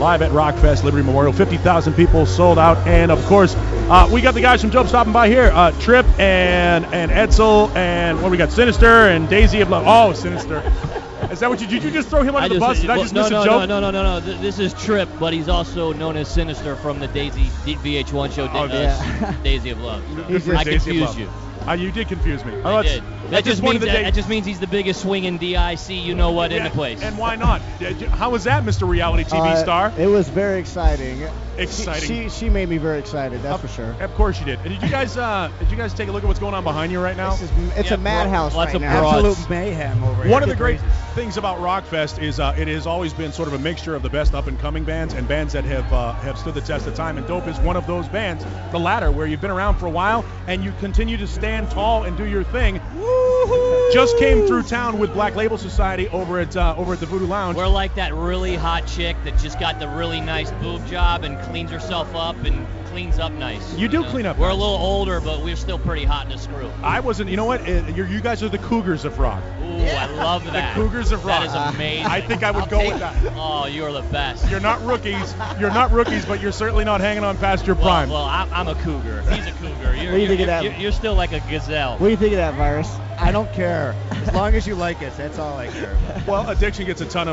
live at Rockfest, Liberty Memorial. 50,000 people sold out. And, of course, we got the guys from Job stopping by here. Trip and Edsel and what we got? Sinister and Daisy of Love. Oh, Sinister. Is that what did you just throw him under the bus? Did I just miss a joke? No. This is Trip, but he's also known as Sinister from the Daisy VH1 show, Daisy of Love. I confused you. You did confuse me. I did. That just means he's the biggest swinging DIC in the place. And why not? How was that, Mr. Reality TV star? It was very exciting. Exciting. She made me very excited. That's for sure. Of course you did. And did you guys take a look at what's going on behind you right now? It's a madhouse right now. Absolute mayhem over here. One of the great things about Rockfest is it has always been sort of a mixture of the best up-and-coming bands and bands that have stood the test of time. And Dope is one of those bands, the latter, where you've been around for a while and you continue to stand tall and do your thing. Woo-hoo! Just came through town with Black Label Society over at the Voodoo Lounge. We're like that really hot chick that just got the really nice boob job and cleans herself up and cleans up nice. You do clean up. We're a little older, but we're still pretty hot in the screw. I wasn't. You know what? You guys are the Cougars of rock. Ooh, I love that. The Cougars of rock. That is amazing. I think I would go with that. Oh, you're the best. You're not rookies. You're not rookies, but you're certainly not hanging on past your prime. Well, I'm a Cougar. He's a Cougar. What do you think of that? You're still like a gazelle. What do you think of that, Virus? I don't care. As long as you like us, that's all I care about. Well, Addiction gets a ton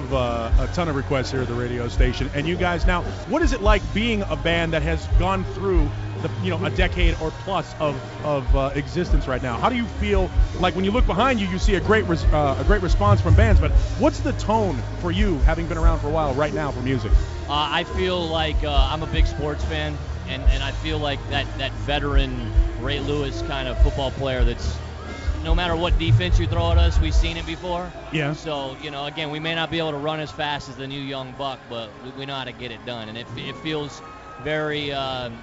of requests here at the radio station. And you guys now, what is it like being a band that has gone through a decade or plus of existence right now? How do you feel like when you look behind you, you see a great response from bands, but what's the tone for you, having been around for a while right now for music? I feel like I'm a big sports fan, and I feel like that veteran Ray Lewis kind of football player that's no matter what defense you throw at us, we've seen it before. Yeah. So, again, we may not be able to run as fast as the new young buck, but we know how to get it done. And it feels very,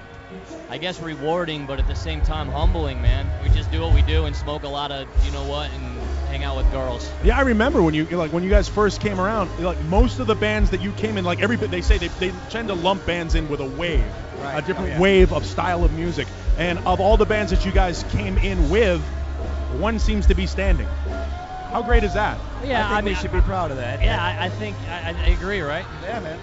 I guess, rewarding, but at the same time humbling, man. We just do what we do and smoke a lot of, and hang out with girls. Yeah, I remember when you guys first came around, most of the bands that you came in, they say they tend to lump bands in with a wave, a different wave of style of music. And of all the bands that you guys came in with, one seems to be standing. How great is that? Yeah, I think we should be proud of that. Yeah, I think I agree, right? Yeah, man.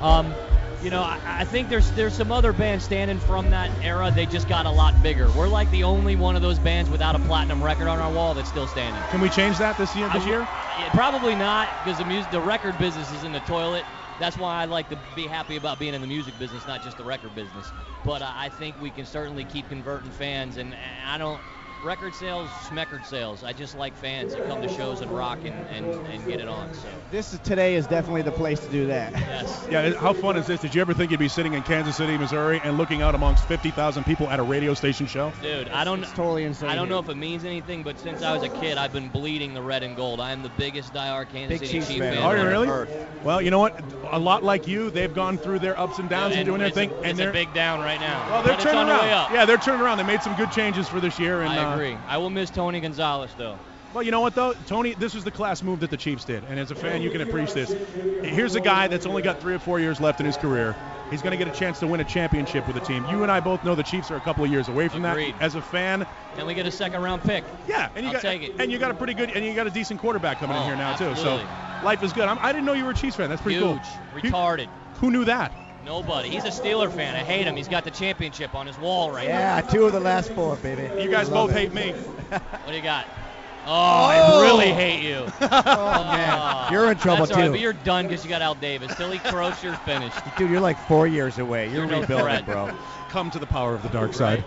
I think there's some other bands standing from that era. They just got a lot bigger. We're like the only one of those bands without a platinum record on our wall that's still standing. Can we change that this year? Yeah, probably not, because the record business is in the toilet. That's why I like to be happy about being in the music business, not just the record business. But I think we can certainly keep converting fans, and I don't. Record sales, schmeckard sales. I just like fans that come to shows and rock and get it on. So Today is definitely the place to do that. Yes. Yeah. How fun is this? Did you ever think you'd be sitting in Kansas City, Missouri, and looking out amongst 50,000 people at a radio station show? Dude, It's totally insane. I don't know if it means anything, but since I was a kid, I've been bleeding the red and gold. I am the biggest diehard Kansas City Chiefs fan. Are you really? Earth. Well, you know what? A lot like you, they've gone through their ups and downs and doing their thing. It's a big down right now. Well, they're turning around. Way up. Yeah, they're turning around. They made some good changes for this year. And, I agree. I will miss Tony Gonzalez, though. Well, you know what, though? Tony, this was the class move that the Chiefs did. And as a fan, you can appreciate this. Here's a guy that's only got 3 or 4 years left in his career. He's going to get a chance to win a championship with the team. You and I both know the Chiefs are a couple of years away from Agreed. that. As a fan, and we get a second-round pick. Yeah, and I'll take it. And you got a pretty good, and you got a decent quarterback coming in here now too. Absolutely. So life is good. I didn't know you were a Chiefs fan. That's pretty cool. Huge, retarded. Who knew that? Nobody. He's a Steeler fan. I hate him. He's got the championship on his wall right now. Yeah, 2 of the last 4, baby. You guys both hate me. What do you got? Oh, I really hate you. Oh, man. You're in trouble, that's all right, too. but you're done because you got Al Davis. Tilly Croce, you're finished. Dude, you're like 4 years away. You're no rebuilding, threat. bro. Come to the power of the dark side.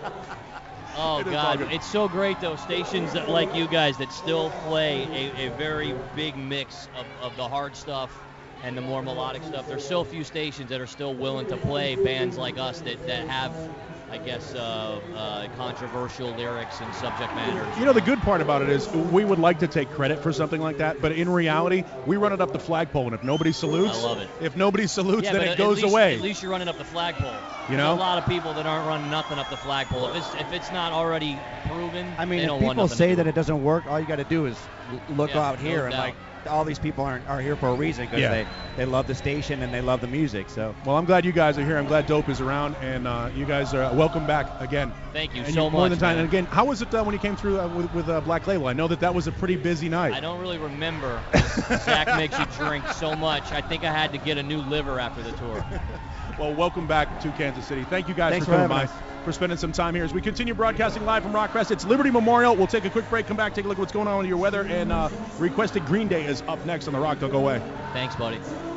Oh, God. It's so great, though. Stations that, like you guys that still play a very big mix of the hard stuff and the more melodic stuff. There's so few stations that are still willing to play bands like us that have, I guess, controversial lyrics and subject matters. You know, the good part about it is we would like to take credit for something like that, but in reality, we run it up the flagpole, and if nobody salutes, I love it. If nobody salutes, then but it goes at least, away. At least you're running up the flagpole. You know? There's a lot of people that aren't running nothing up the flagpole. If it's not already proven, I mean, they if don't want people nothing say to do that with it doesn't work, all you got to do is look out here no and doubt. all these people are here for a reason because they love the station and they love the music. So. Well, I'm glad you guys are here. I'm glad Dope is around, and you guys are welcome back again. Thank you and so much. More than time. Man. And again, how was it when you came through with Black Label? I know that was a pretty busy night. I don't really remember. Zach makes you drink so much. I think I had to get a new liver after the tour. Well, welcome back to Kansas City. Thank you guys Thanks for coming for by, having us. for spending some time here. As we continue broadcasting live from Rockcrest, it's Liberty Memorial. We'll take a quick break, come back, take a look at what's going on with your weather, and Requested Green Day is up next on the Rock. Don't go away. Thanks, buddy.